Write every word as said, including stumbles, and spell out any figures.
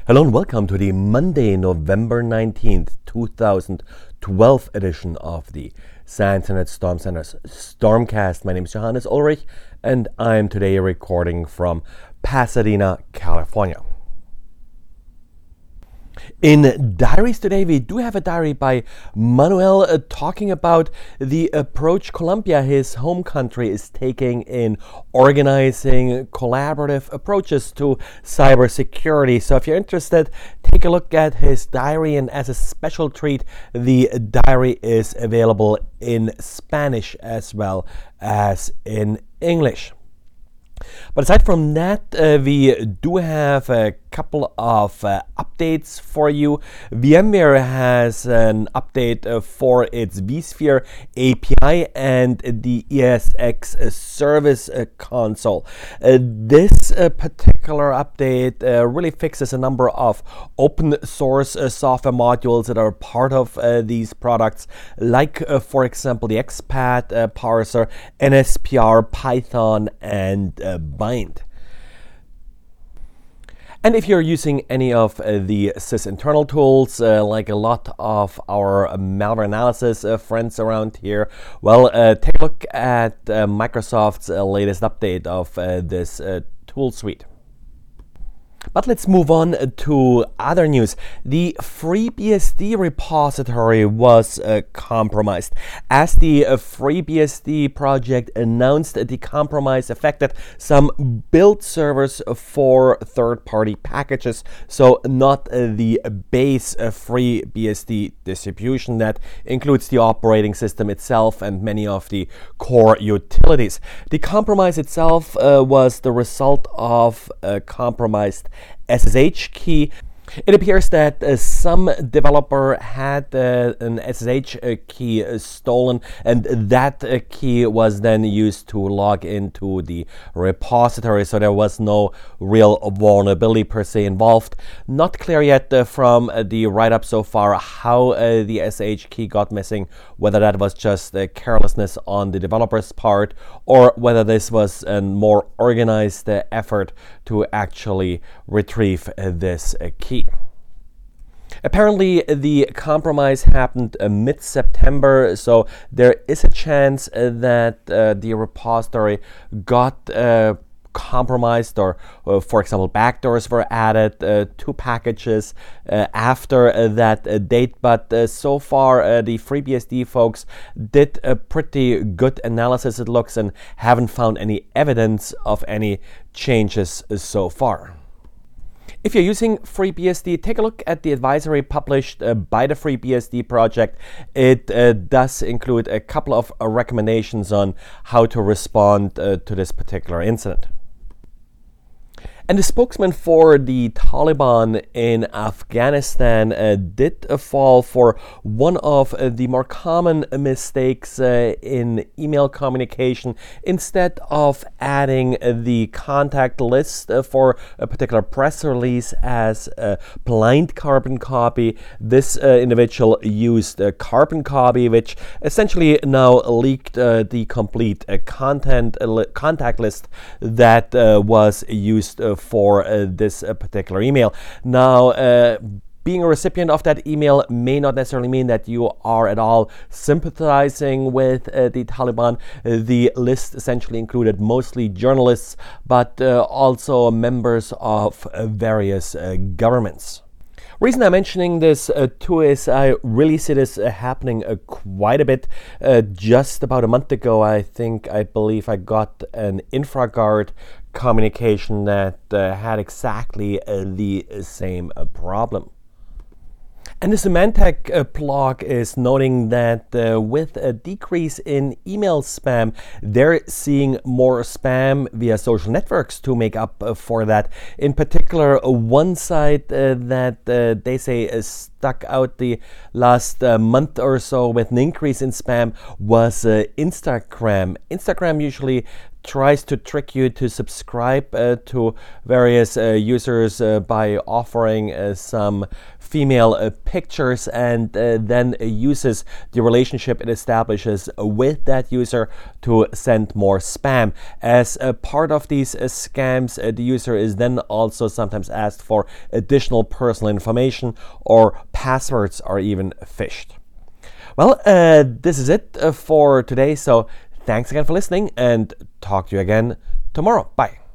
Hello and welcome to the Monday, November nineteenth, two thousand twelve edition of the SANS Internet Storm Center's Stormcast. My name is Johannes Ulrich and I'm today recording from Pasadena, California. In diaries today, we do have a diary by Manuel uh, talking about the approach Colombia, his home country, is taking in organizing collaborative approaches to cybersecurity. So if you're interested, take a look at his diary, and as a special treat, the diary is available in Spanish as well as in English. But aside from that, uh, we do have a couple of uh, updates for you. VMware has an update uh, for its vSphere A P I and the E S X uh, Service uh, Console. Uh, this uh, particular update uh, really fixes a number of open source uh, software modules that are part of uh, these products, like, uh, for example, the XPath uh, parser, N S P R, Python, and uh, Bind. And if you're using any of uh, the sysinternal tools, uh, like a lot of our malware analysis uh, friends around here, well, uh, take a look at uh, Microsoft's uh, latest update of uh, this uh, tool suite. But let's move on to other news. The FreeBSD repository was uh, compromised. As the uh, FreeBSD project announced, the compromise affected some build servers for third-party packages, so not uh, the base uh, FreeBSD distribution that includes the operating system itself and many of the core utilities. The compromise itself uh, was the result of a compromised S S H key. It appears that uh, some developer had uh, an S S H uh, key uh, stolen, and that uh, key was then used to log into the repository, so there was no real vulnerability per se involved. Not clear yet uh, from uh, the write-up so far how uh, the S S H key got missing, whether that was just uh, carelessness on the developer's part or whether this was a more organized uh, effort to actually retrieve uh, this uh, key. Apparently, the compromise happened uh, mid-September, so there is a chance uh, that uh, the repository got uh, compromised, or, uh, for example, backdoors were added uh, to packages uh, after uh, that uh, date. But uh, so far, uh, the FreeBSD folks did a pretty good analysis, it looks, and haven't found any evidence of any changes uh, so far. If you're using FreeBSD, take a look at the advisory published uh, by the FreeBSD project. It uh, does include a couple of uh, recommendations on how to respond uh, to this particular incident. And the spokesman for the Taliban in Afghanistan uh, did uh, fall for one of uh, the more common mistakes uh, in email communication. Instead of adding uh, the contact list uh, for a particular press release as a blind carbon copy, this uh, individual used a carbon copy, which essentially now leaked uh, the complete uh, content uh, li- contact list that uh, was used uh, for uh, this uh, particular email. Now, uh, being a recipient of that email may not necessarily mean that you are at all sympathizing with uh, the Taliban. Uh, the list essentially included mostly journalists, but uh, also members of uh, various uh, governments. Reason I'm mentioning this uh, too is I really see this uh, happening uh, quite a bit. Uh, just about a month ago, I think, I believe I got an InfraGard communication that uh, had exactly uh, the same uh, problem. And the Symantec uh, blog is noting that uh, with a decrease in email spam, they're seeing more spam via social networks to make up uh, for that. In particular, uh, one site uh, that uh, they say is stuck out the last uh, month or so with an increase in spam was uh, Instagram. Instagram usually tries to trick you to subscribe uh, to various uh, users uh, by offering uh, some female uh, pictures, and uh, then uh, uses the relationship it establishes with that user to send more spam. As a part of these uh, scams, uh, the user is then also sometimes asked for additional personal information, or passwords are even phished. Well, uh, this is it uh, for today, so thanks again for listening, and talk to you again tomorrow. Bye.